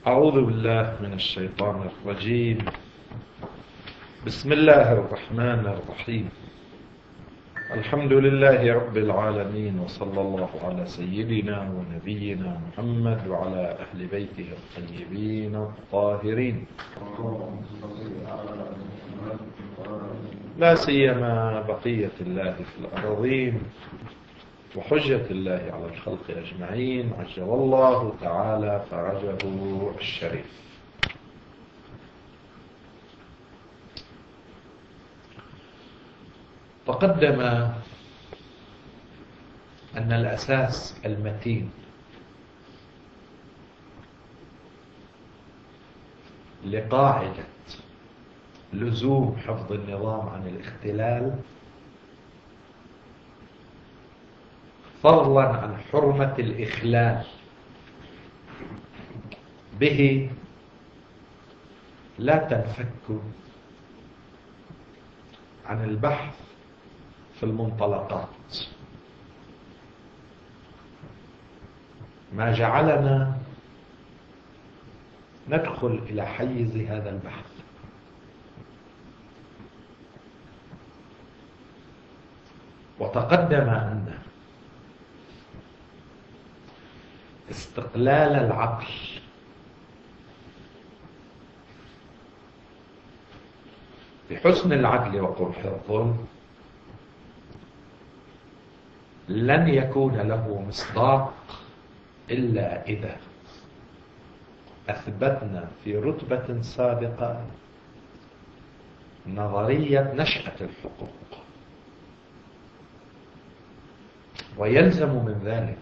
أعوذ بالله من الشيطان الرجيم. بسم الله الرحمن الرحيم. الحمد لله رب العالمين، وصلى الله على سيدنا ونبينا محمد وعلى أهل بيته الطيبين الطاهرين، لا سيما بقية الله في الأرضين وحجة الله على الخلق أجمعين، عجل الله تعالى فرجه الشريف. تقدم أن الأساس المتين لقاعدة لزوم حفظ النظام عن الاختلال، فضلا عن حرمة الإخلال به، لا تنفك عن البحث في المنطلقات، ما جعلنا ندخل إلى حيز هذا البحث. وتقدم أن استقلال العقل بحسن العدل وقبح الظلم لن يكون له مصداق إلا إذا أثبتنا في رتبة سابقة نظرية نشأة الحقوق، ويلزم من ذلك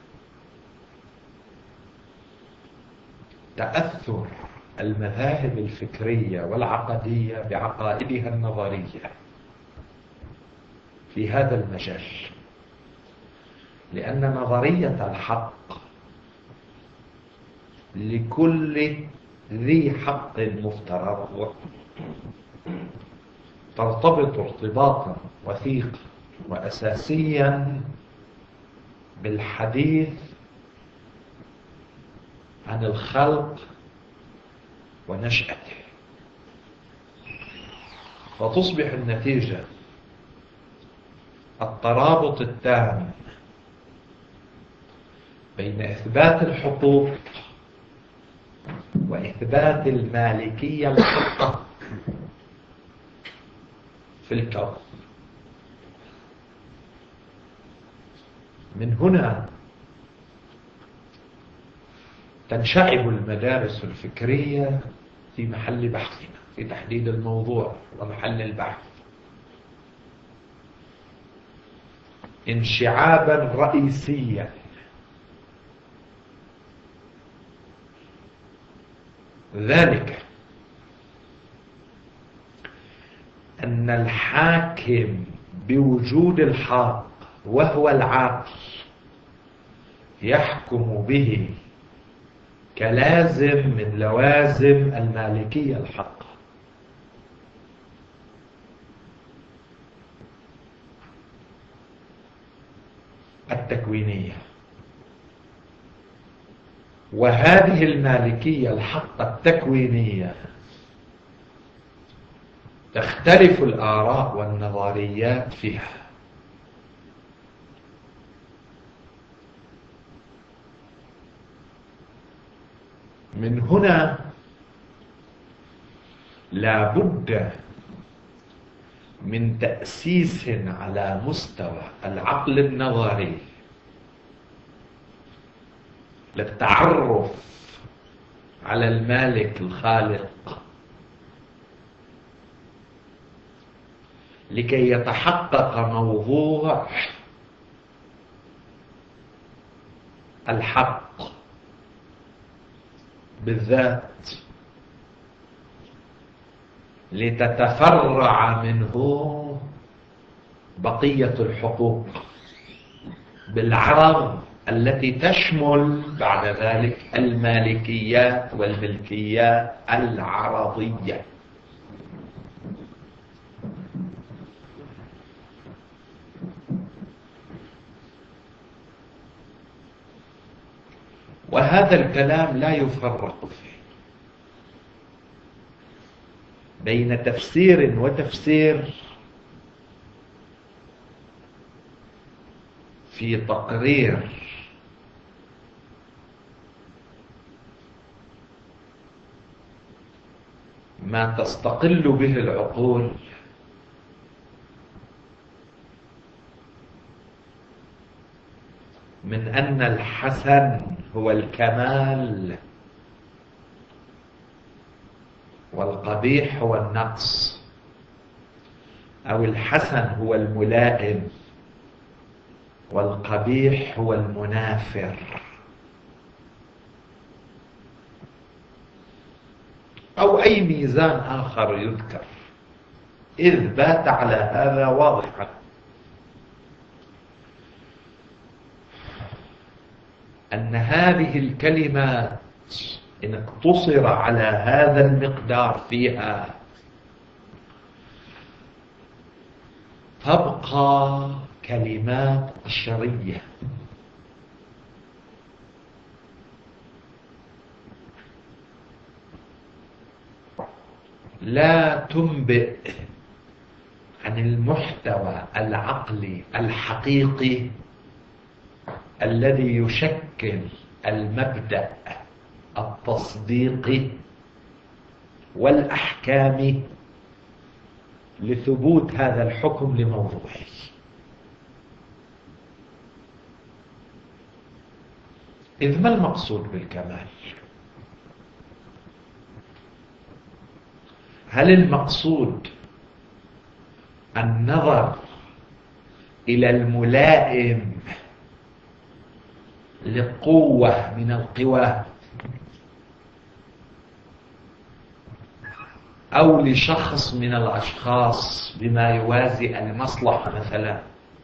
تأثر المذاهب الفكرية والعقدية بعقائدها النظرية في هذا المجال، لأن نظرية الحق لكل ذي حق مفترض ترتبط ارتباطا وثيقا وأساسيا بالحديث عن الخلق ونشأته، فتصبح النتيجة الترابط التام بين إثبات الحقوق وإثبات المالكية الحقة في الكون. من هنا تنشعب المدارس الفكرية في محل بحثنا، في تحديد الموضوع ومحل البحث، انشعابا رئيسيا. ذلك أن الحاكم بوجود الحق وهو العقل يحكم به كلازم من لوازم المالكية الحقة، التكوينية. وهذه المالكية الحقة التكوينية تختلف الآراء والنظريات فيها، من هنا لا بد من تأسيس على مستوى العقل النظري للتعرف على المالك الخالق، لكي يتحقق موضوع الحق بالذات، لتتفرع منه بقية الحقوق بالعرض التي تشمل بعد ذلك المالكيات والملكيات العرضية. وهذا الكلام لا يفرق فيه، بين تفسير وتفسير في تقرير ما تستقل به العقول من أن الحسن هو الكمال والقبيح هو النقص، أو الحسن هو الملائم والقبيح هو المنافر، أو أي ميزان آخر يذكر، إذ بات على هذا واضحا أن هذه الكلمات إن اقتصر على هذا المقدار فيها تبقى كلمات بشرية لا تنبئ عن المحتوى العقلي الحقيقي الذي يشكل المبدأ التصديقي والأحكام لثبوت هذا الحكم لموضوعه. إذ ما المقصود بالكمال؟ هل المقصود النظر إلى الملائم لقوة من القوى، أو لشخص من الأشخاص بما يوازي المصلحة مثلا؟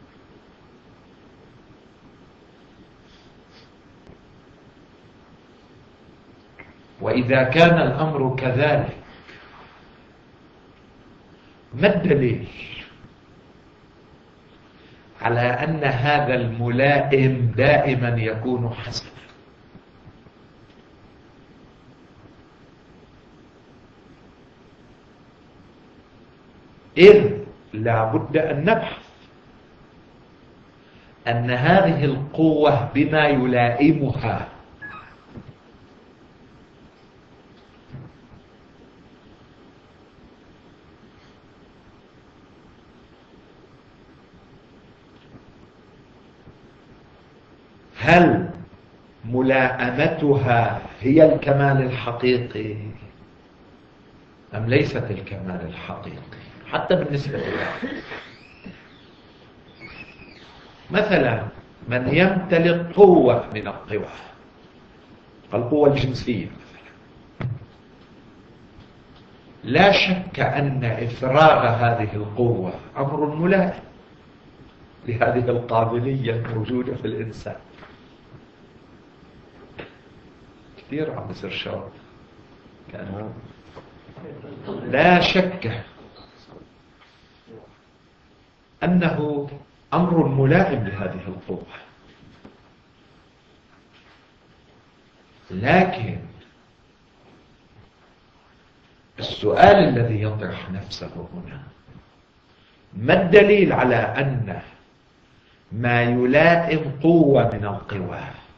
وإذا كان الأمر كذلك ما الدليل على أن هذا الملائم دائما يكون حسنا؟ إذ لا بد أن نبحث أن هذه القوة بما يلائمها هل ملائمتها هي الكمال الحقيقي أم ليست الكمال الحقيقي حتى بالنسبة له؟ مثلا من يمتلك قوة من القوى، القوة الجنسية مثلا، لا شك أن إفراغ هذه القوة أمر ملائم لهذه القابلية الموجودة في الإنسان. كثير عم بصير شر كان لا شك أنه أمر ملائم لهذه القوة، لكن السؤال الذي يطرح نفسه هنا: ما الدليل على أن ما يلائم قوة من القوى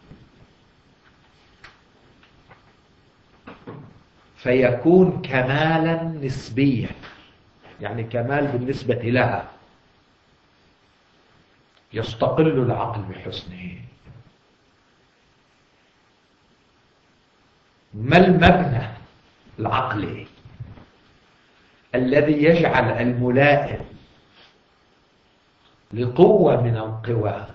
فيكون كمالا نسبيا، يعني كمال بالنسبة لها يستقل العقل بحسنه؟ ما المبنى العقلي الذي يجعل الملائم لقوة من القوى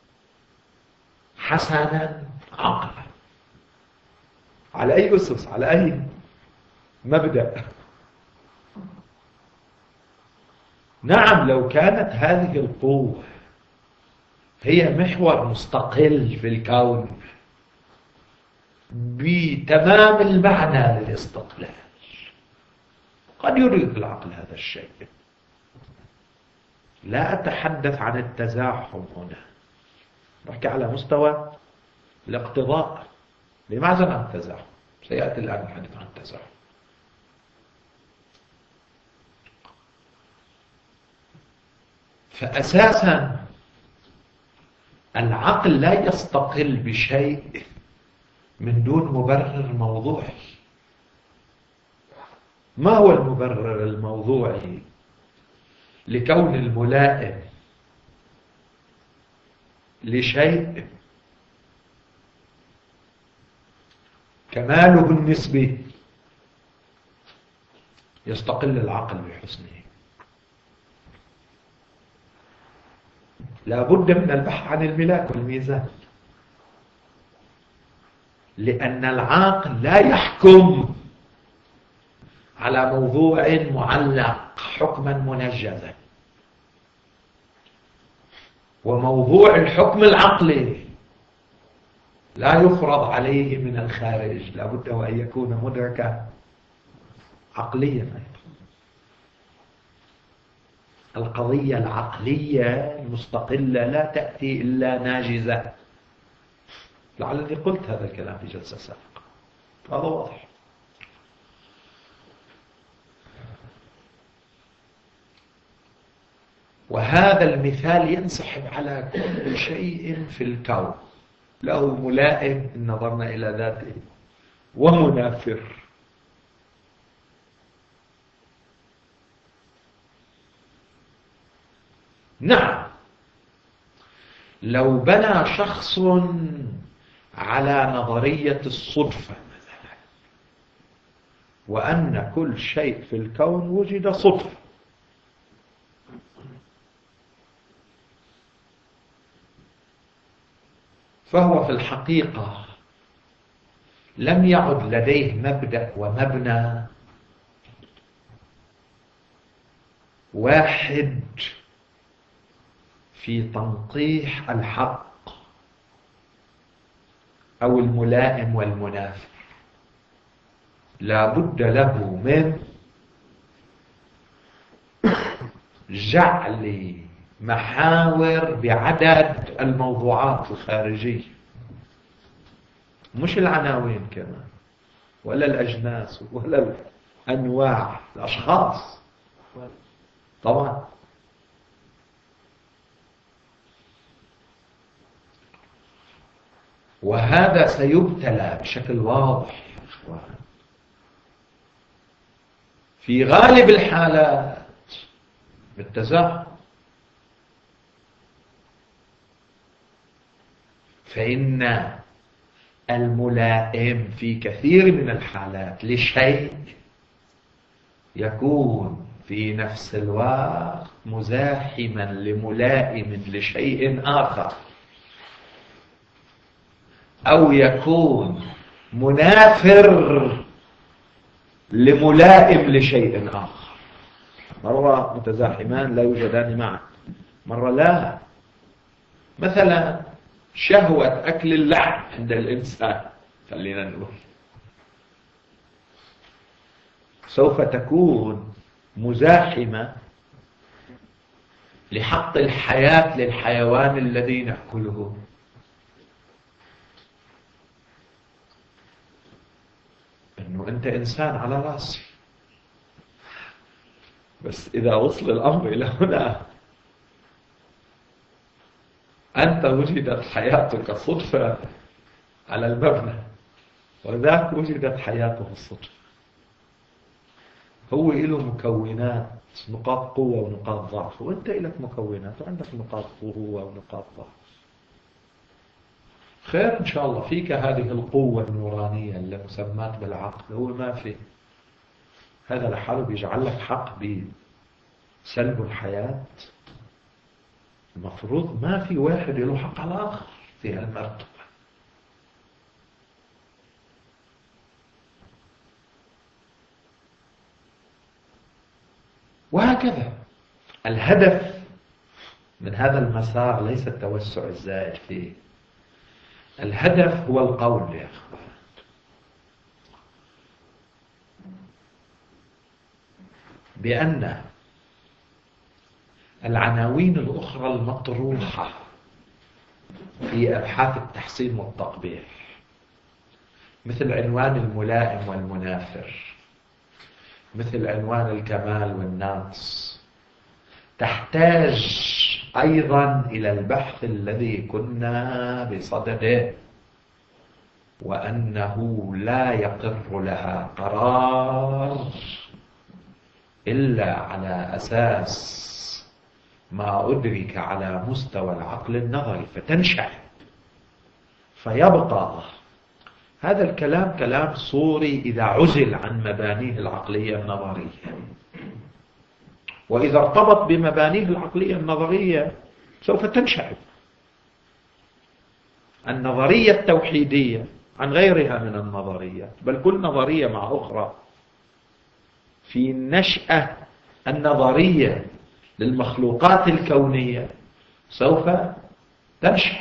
حسنا عقلا؟ على أي أسس؟ على أي مبدأ؟ نعم، لو كانت هذه القوة هي محور مستقل في الكون بتمام المعنى للاستقلال، قد يريد العقل هذا الشيء. لا أتحدث عن التزاحم هنا، نحكي على مستوى الاقتضاء. لماذا عن التزاحم؟ سيأتي الآن الحديث عن التزاحم. فأساسا العقل لا يستقل بشيء من دون مبرر موضوعي. ما هو المبرر الموضوعي لكون الملائم لشيء كماله النسبي يستقل العقل بحسنه؟ لا بد من البحث عن الملاك والميزان، لأن العقل لا يحكم على موضوع معلق حكما منجزا، وموضوع الحكم العقلي لا يفرض عليه من الخارج، لا بد وأن يكون مدركا عقليا. القضية العقلية المستقلة لا تأتي إلا ناجزة. لعلني قلت هذا الكلام في جلسة سابقة، هذا واضح. وهذا المثال ينسحب على كل شيء في الكون، له ملائم إن نظرنا إلى ذاته ومنافر. نعم، لو بنى شخص على نظرية الصدفة مثلا، وأن كل شيء في الكون وجد صدفة، فهو في الحقيقة لم يعد لديه مبدأ ومبنى واحد في تنقيح الحق أو الملائم والمنافر. لا بد له من جعل محاور بعدد الموضوعات الخارجية، مش العناوين كمان، ولا الأجناس، ولا الأنواع، الأشخاص طبعا. وهذا سيبتلى بشكل واضح في غالب الحالات بالتزاحم، فإن الملائم في كثير من الحالات لشيء يكون في نفس الوقت مزاحما لملائم لشيء آخر، أو يكون منافر لملائم لشيء آخر. مرة متزاحمان لا يوجدان معا، مرة لا. مثلا شهوة أكل اللحم عند الإنسان، خلينا نقول، سوف تكون مزاحمة لحق الحياة للحيوان الذي نأكله. إنه أنت إنسان على رأسي، بس إذا وصل الأمر إلى هنا، أنت وجدت حياتك صدفة على المبنى، وذاك وجدت حياته الصدفة. هو له مكونات، نقاط قوة ونقاط ضعف، وأنت لك مكونات وعندك نقاط قوة ونقاط ضعف. خير إن شاء الله فيك هذه القوة النورانية اللي مسمات بالعقل، هو ما في هذا لحاله بيجعل لك حق بسلب الحياة. المفروض ما في واحد له حق على الآخر في هالمرتبة. وهكذا الهدف من هذا المسار ليس التوسع الزائد فيه، الهدف هو القول يا أخوان بأن العناوين الأخرى المطروحة في أبحاث التحسين والتقبيح، مثل عنوان الملائم والمنافر، مثل عنوان الكمال والنقص، تحتاج أيضا إلى البحث الذي كنا بصدده، وأنه لا يقر لها قرار إلا على أساس ما أدرك على مستوى العقل النظري فتنشأ، فيبقى هذا الكلام كلام صوري إذا عزل عن مبانيه العقلية النظرية، وإذا ارتبط بمبانيه العقلية النظرية سوف تنشأ النظرية التوحيدية عن غيرها من النظريات، بل كل نظرية مع أخرى في النشأة النظرية للمخلوقات الكونية سوف تنشأ.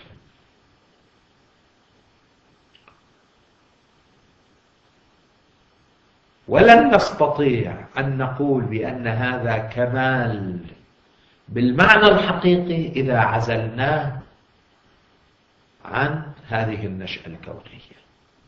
ولن نستطيع أن نقول بأن هذا كمال بالمعنى الحقيقي إذا عزلناه عن هذه النشأة الكونية.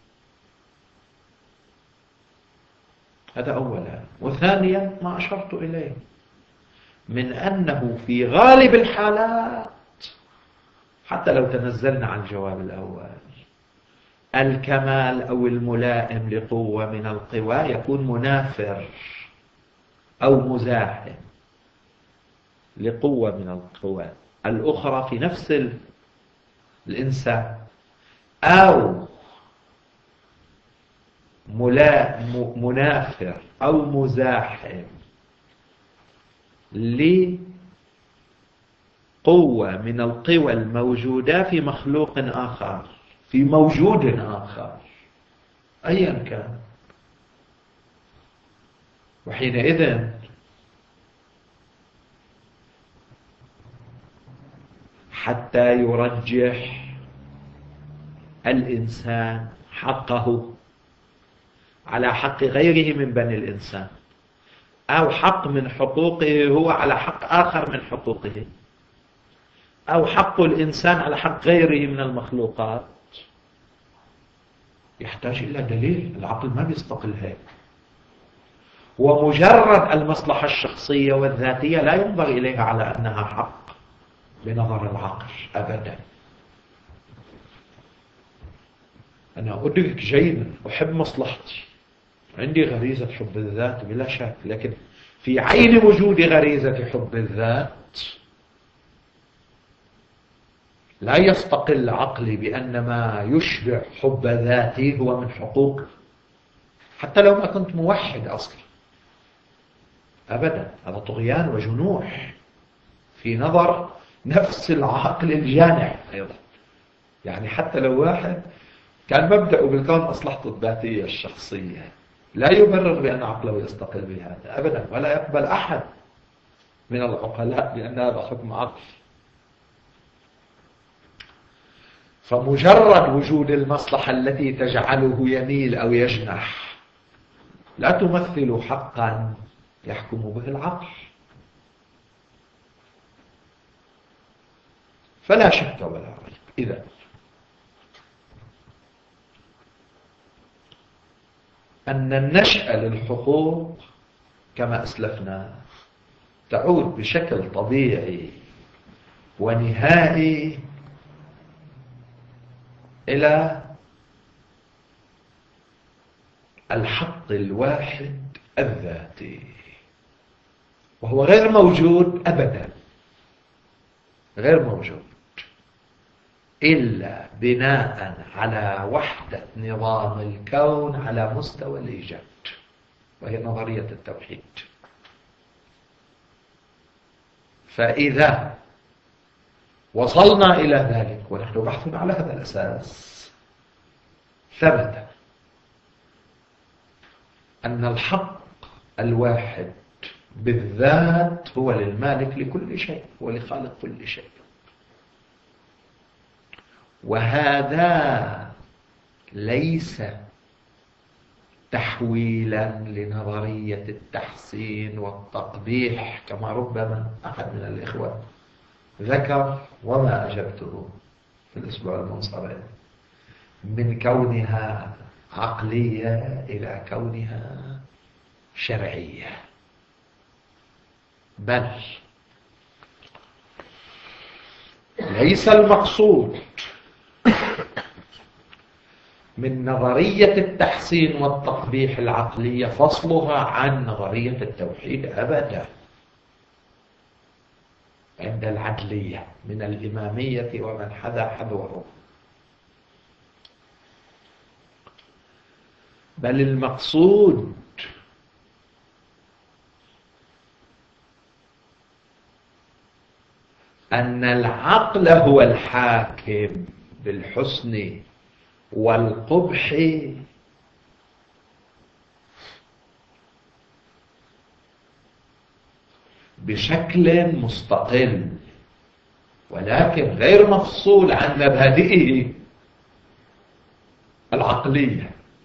هذا أولا. وثانيا ما أشرت إليه من أنه في غالب الحالات حتى لو تنزلنا عن الجواب الأول، الكمال أو الملائم لقوة من القوى يكون منافر أو مزاحم لقوة من القوى الأخرى في نفس الإنسان، أو منافر أو مزاحم لقوة من القوى الموجودة في مخلوق آخر، في موجود آخر أيا كان. وحينئذ حتى يرجح الإنسان حقه على حق غيره من بني الإنسان، أو حق من حقوقه هو على حق آخر من حقوقه، أو حق الإنسان على حق غيره من المخلوقات، يحتاج إلى دليل. العقل ما بيستقل هيك. ومجرد المصلحة الشخصية والذاتية لا ينظر إليها على أنها حق بنظر العقل أبدا. أنا أدرك جيدا، أحب مصلحتي، عندي غريزة حب الذات بلا شك، لكن في عين وجود غريزة حب الذات لا يستقل عقلي بأن ما يشبع حب ذاتي هو من حقوق، حتى لو ما كنت موحد أصلا أبدا. هذا طغيان وجنوح في نظر نفس العقل الجانع أيضا. يعني حتى لو واحد كان مبدأه بالكون مصلحته الذاتية الشخصية لا يبرر بأن عقله يستقل بهذا أبدا، ولا يقبل أحد من العقلاء بأن هذا حكم عقل. فمجرد وجود المصلحة التي تجعله يميل أو يجنح لا تمثل حقا يحكم به العقل. فلا شك ولا ريب إذا أن النشأة للحقوق كما أسلفنا تعود بشكل طبيعي ونهائي إلى الحق الواحد الذاتي، وهو غير موجود أبدا، غير موجود إلا بناء على وحدة نظام الكون على مستوى الإيجاد، وهي نظرية التوحيد. فإذا وصلنا إلى ذلك ونحن بحثنا على هذا الأساس، ثبت أن الحق الواحد بالذات هو للمالك لكل شيء ولخالق كل شيء. وهذا ليس تحويلا لنظرية التحسين والتقبيح كما ربما أحد من الإخوة ذكر، وما أجبته في الأسبوع المنصرم، من كونها عقلية إلى كونها شرعية. بل ليس المقصود من نظرية التحسين والتقبيح العقلية فصلها عن نظرية التوحيد أبدا عند العدلية من الإمامية ومن حذا حذوه، بل المقصود أن العقل هو الحاكم بالحسن والقبح بشكل مستقل، ولكن غير مفصول عن مبادئه العقلية.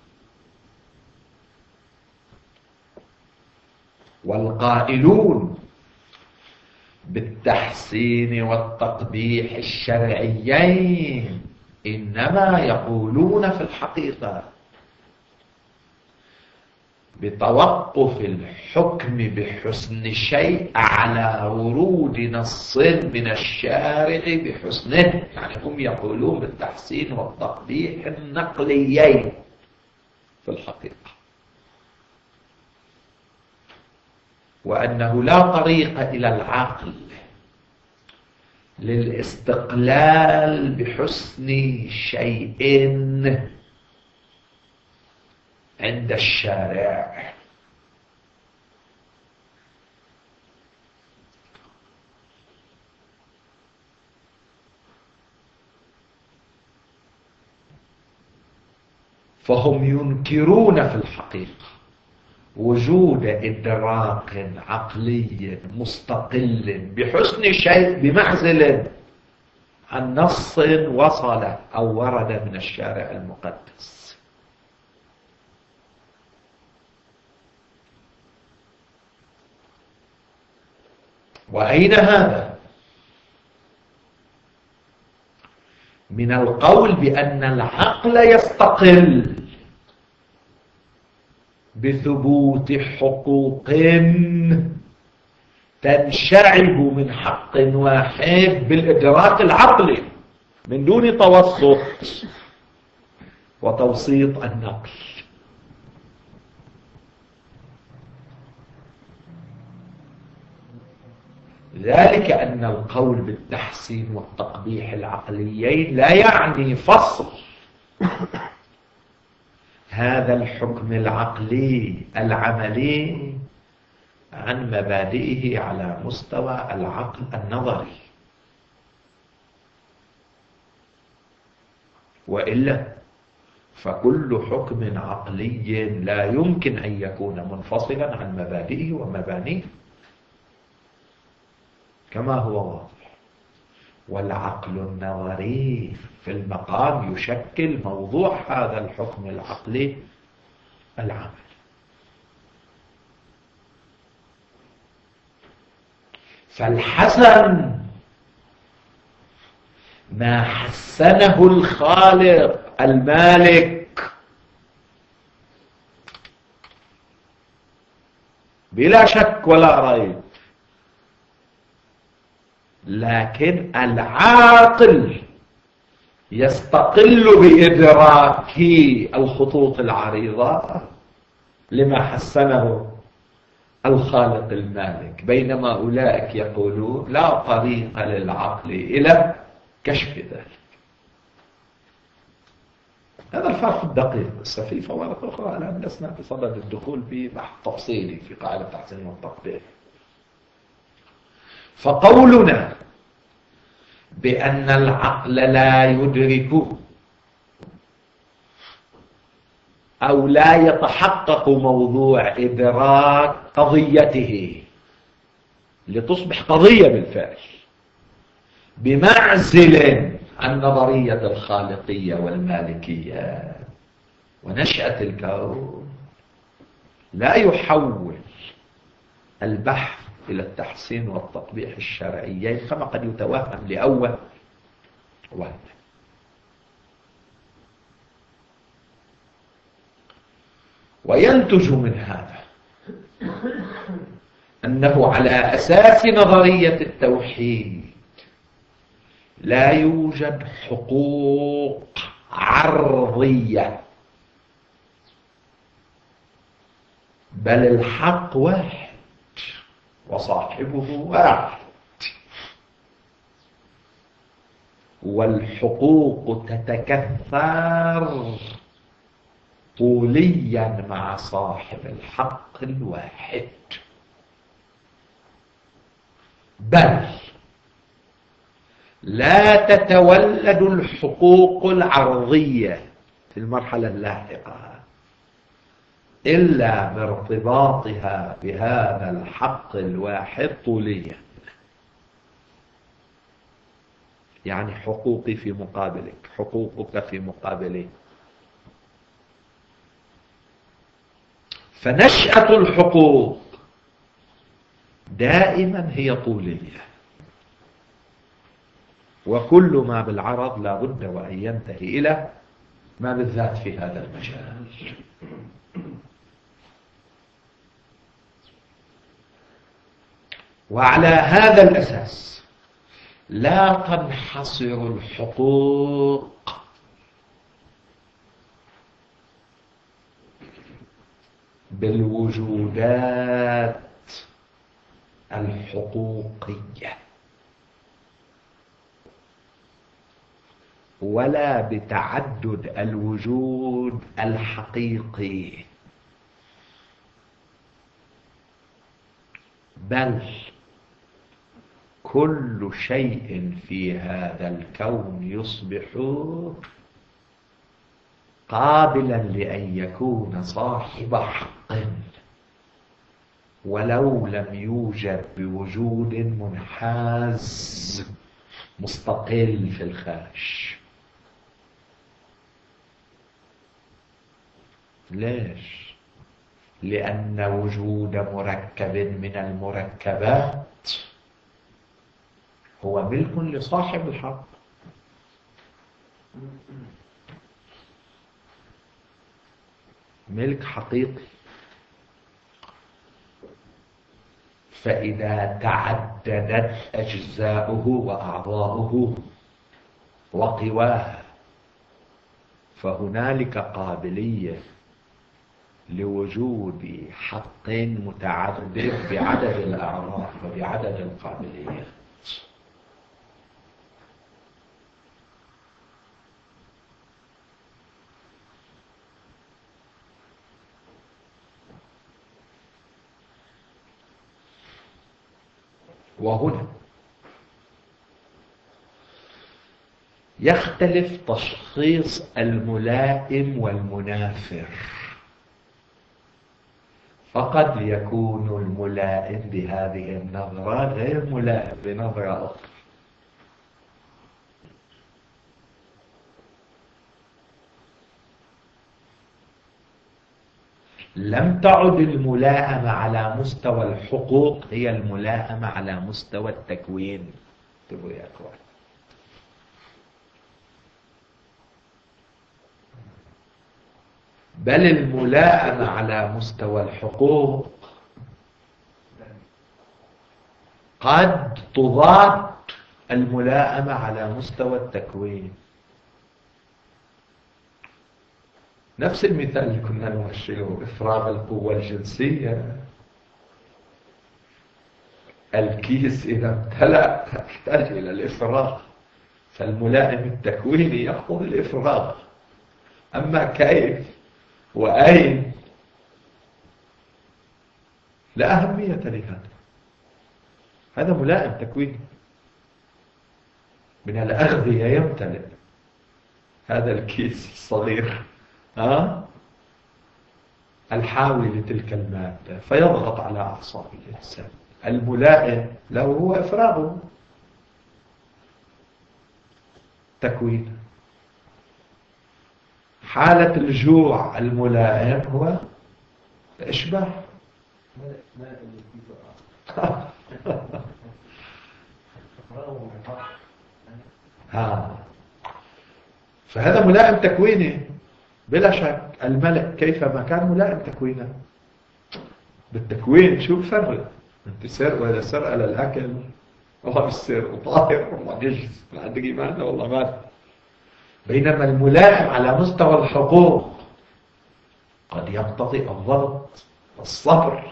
والقائلون بالتحسين والتقبيح الشرعيين إنما يقولون في الحقيقة بتوقف الحكم بحسن شيء على ورود نص من الشارع بحسنه، يعني هم يقولون بالتحسين والتقبيح النقليين في الحقيقة، وأنه لا طريق إلى العقل للاستقلال بحسن شيء عند الشارع. فهم ينكرون في الحقيقة وجود إدراك عقلي مستقل بحسن شيء بمعزل عن نص وصل أو ورد من الشارع المقدس. وأين هذا من القول بأن العقل يستقل بثبوت حقوق تنشعب من حق واحد بالإدراك العقلي من دون توسط وتوسيط النقل؟ ذلك أن القول بالتحسين والتقبيح العقليين لا يعني فصل هذا الحكم العقلي العملي عن مبادئه على مستوى العقل النظري، وإلا فكل حكم عقلي لا يمكن أن يكون منفصلا عن مبادئه ومبانيه كما هو واضح. والعقل النظري في المقام يشكل موضوع هذا الحكم العقلي العملي. فالحسن ما حسنه الخالق المالك بلا شك ولا ريب، لكن العاقل يستقل بإدراك الخطوط العريضة لما حسنه الخالق المالك، بينما أولئك يقولون لا طريق للعقل إلى كشف ذلك. هذا الفرق الدقيق. في فوارق أخرى الآن لسنا بصدد الدخول في بحث تفصيلي في قاعدة التحسين والتقبيح. فقولنا بأن العقل لا يدرك أو لا يتحقق موضوع إدراك قضيته لتصبح قضية بالفعل بمعزل عن نظرية الخالقية والمالكية ونشأة الكون، لا يحول البحث إلى التحسين والتطبيق الشرعيين كما قد يتوهم لأول وهلة. وينتج من هذا أنه على أساس نظرية التوحيد لا يوجد حقوق عرضية، بل الحق واحد وصاحبه واحد، والحقوق تتكثر طوليا مع صاحب الحق الواحد. بل لا تتولد الحقوق العرضية في المرحلة اللاحقة إلا بارتباطها بهذا الحق الواحد طوليا. يعني حقوقي في مقابلك، حقوقك في مقابلي. فنشأة الحقوق دائما هي طولية، وكل ما بالعرض لا بد وأن ينتهي إلى ما بالذات في هذا المجال. وعلى هذا الأساس لا تنحصر الحقوق بالوجودات الحقوقية ولا بتعدد الوجود الحقيقي، بل كل شيء في هذا الكون يصبح قابلا لأن يكون صاحب حق ولو لم يوجد بوجود منحاز مستقل في الخارج. ليش؟ لأن وجود مركب من المركبات هو ملك لصاحب الحق. ملك حقيقي. فإذا تعددت أجزاؤه وأعضاؤه وقواه فهنالك قابلية لوجود حق متعدد بعدد الأعضاء وبعدد القابليات. وهنا يختلف تشخيص الملائم والمنافر، فقد يكون الملائم بهذه النظرة غير ملائم بنظرة أخرى. لم تعد الملائمة على مستوى الحقوق هي الملائمة على مستوى التكوين. انتبهوا يا أخوان، بل الملائمة على مستوى الحقوق قد تضاد الملائمة على مستوى التكوين. نفس المثال اللي كنا نمثله، إفراغ القوة الجنسية. الكيس إذا امتلأ يحتاج إلى الإفراغ، فالملائم التكويني يأخذ الإفراغ. أما كيف وأين لا أهمية لهذا. هذا ملائم تكويني. من الأغذية يمتلئ هذا الكيس الصغير الحاوي لتلك المادة فيضغط على أعصاب الإنسان. الملائم له هو إفراغه تكوين. حالة الجوع الملائم هو إشباع. فهذا ملائم تكويني بلا شك. الملك كيفما كان ملائم تكوينا بالتكوين. شو بفرق؟ انت سرق ولا سرقة للأكل والله بالسر وطاهر والله جيش عندك إيمان والله ما. بينما الملائم على مستوى الحقوق قد يقتضي الضبط والصبر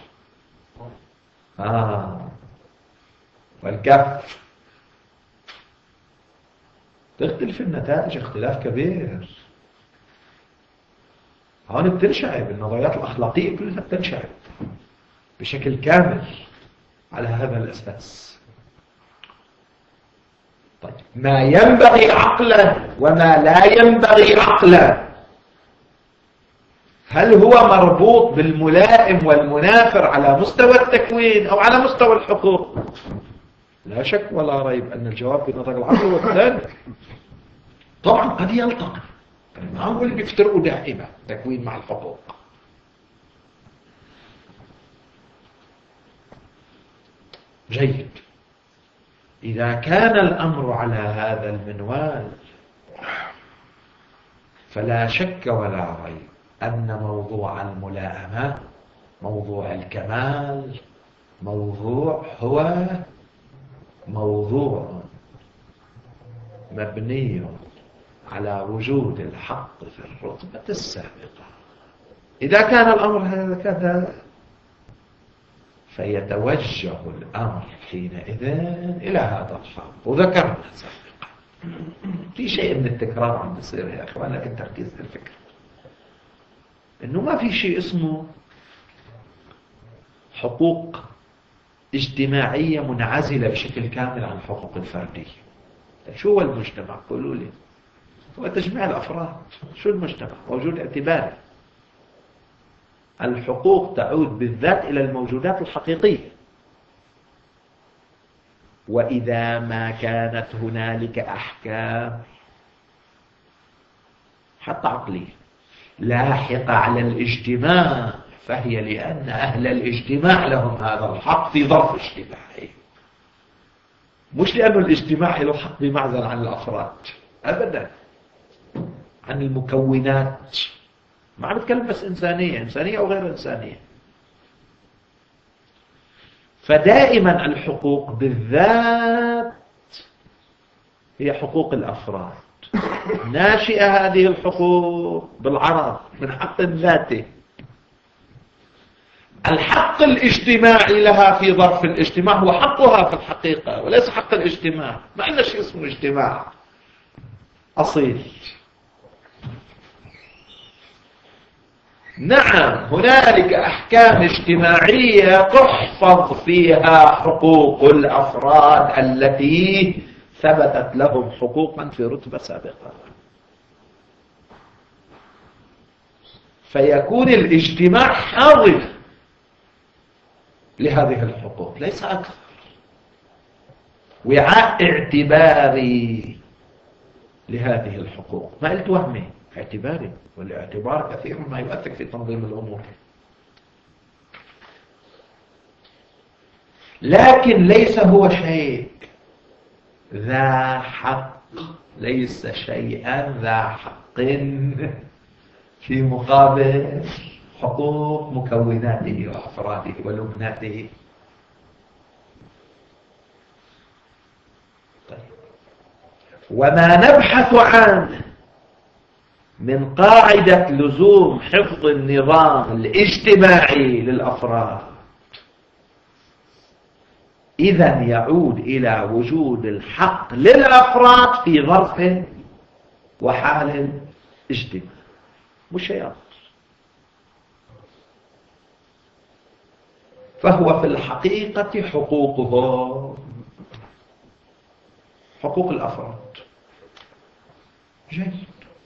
والكف. تختلف النتائج اختلاف كبير. هون بتنشعب النظريات الأخلاقية كلها بتنشعب بشكل كامل على هذا الأساس. طيب ما ينبغي عقلا وما لا ينبغي عقلا، هل هو مربوط بالملائم والمنافر على مستوى التكوين أو على مستوى الحقوق؟ لا شك ولا ريب أن الجواب بنظر العقل هو الثاني. طبعا قد يلتقي، ما هو اللي بيفترقوا دائما تكوين مع الحقوق. جيد. إذا كان الأمر على هذا المنوال فلا شك ولا ريب أن موضوع الملائمة، موضوع الكمال، هو موضوع مبني على وجود الحق في الرتبة السابقة. إذا كان الأمر هكذا فيتوجه الأمر حينئذ إلى هذا الحق. وذكرنا سابقا في شيء من التكرار عم بيصير يا أخوان، لكن تركيز الفكرة إنه ما في شيء اسمه حقوق اجتماعية منعزلة بشكل كامل عن الحقوق الفردية. شو هو المجتمع؟ قولوا لي. هو تجميع الأفراد. شو المجتمع؟ موجود اعتباري. الحقوق تعود بالذات إلى الموجودات الحقيقية، وإذا ما كانت هنالك أحكام حتى عقلية لاحقة على الاجتماع فهي لأن أهل الاجتماع لهم هذا الحق في ظرف اجتماعي، مش لأنه الاجتماع له حق بمعزل عن الأفراد أبدا، عن المكونات. ما عم نتكلم بس إنسانية أو غير إنسانية. فدائما الحقوق بالذات هي حقوق الأفراد. ناشئة هذه الحقوق بالعرض من حق ذاته. الحق الاجتماعي لها في ظرف الاجتماع هو حقها في الحقيقة وليس حق الاجتماع. ما عندنا شيء اسمه اجتماع أصيل. نعم هنالك أحكام اجتماعية تحفظ فيها حقوق الأفراد التي ثبتت لهم حقوقا في رتبة سابقة، فيكون الاجتماع حاضر لهذه الحقوق ليس أكثر، وعاء اعتباري لهذه الحقوق. ما قلت وهمي، اعتباري، والاعتبار كثير ما يؤثر في تنظيم الأمور. لكن ليس هو شيء ذا حق، ليس شيئا ذا حق في مقابل حقوق مكوناته وأفراده ولبناته. طيب. وما نبحث عنه من قاعدة لزوم حفظ النظام الاجتماعي للأفراد إذن يعود إلى وجود الحق للأفراد في ظرف وحال اجتماعي، مش شيء آخر. فهو في الحقيقة حقوقهم، حقوق الأفراد. جيد.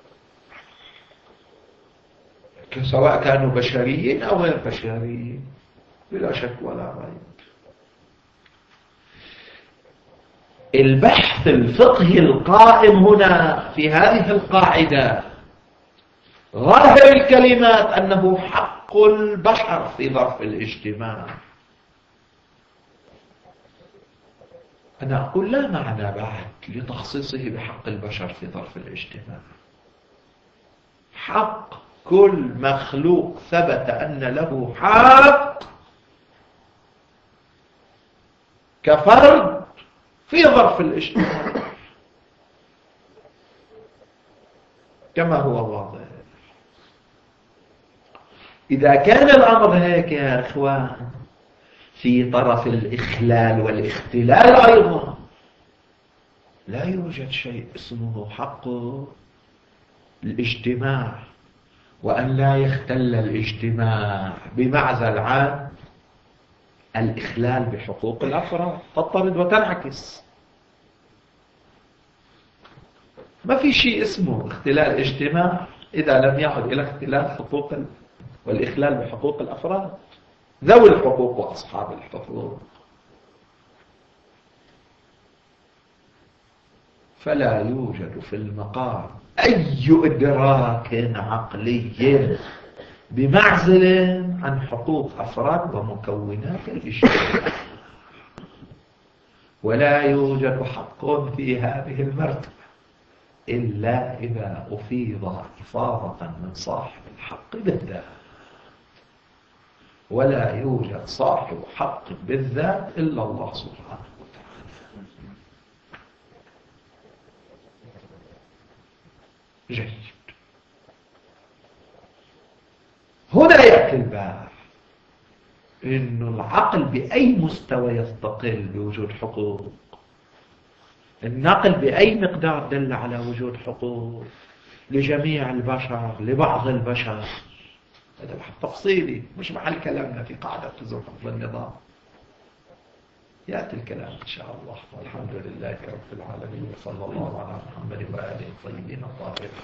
سواء كانوا بشريين أو غير بشريين بلا شك ولا ريب. البحث الفقهي القائم هنا في هذه القاعدة ظاهر الكلمات أنه حق البشر في ظرف الاجتماع. أنا أقول لا معنى بعد لتخصيصه بحق البشر في ظرف الاجتماع. حق كل مخلوق ثبت أن له حق كفرد في ظرف الاجتماع كما هو واضح. إذا كان الأمر هيك يا إخوان في طرف الإخلال والاختلال أيضا لا يوجد شيء اسمه حق الاجتماع، وأن لا يختل الاجتماع بمعزل عن الإخلال بحقوق الأفراد، تضطرد وتنعكس. ما في شيء اسمه اختلال اجتماع إذا لم يعد إلى اختلال حقوق والإخلال بحقوق الأفراد ذوي الحقوق وأصحاب الحقوق. فلا يوجد في المقام أي إدراك عقلي بمعزل عن حقوق أفراد ومكونات الاجتماع، ولا يوجد حق في هذه المرتبة إلا إذا أفيض إفاضة من صاحب الحق بالذات، ولا يوجد صاحب حق بالذات إلا الله سبحانه وتعالى. جيد. هنا يأتي الباب إنه العقل بأي مستوى يستقل بوجود حقوق، النقل بأي مقدار دل على وجود حقوق لجميع البشر لبعض البشر. هذا بحث تفصيلي مش محل كلامنا في قاعدة الزخرف والنظام. يأتي الكلام إن شاء الله. والحمد لله رب العالمين، وصلى الله على محمد وآله الطيبين الطاهرين.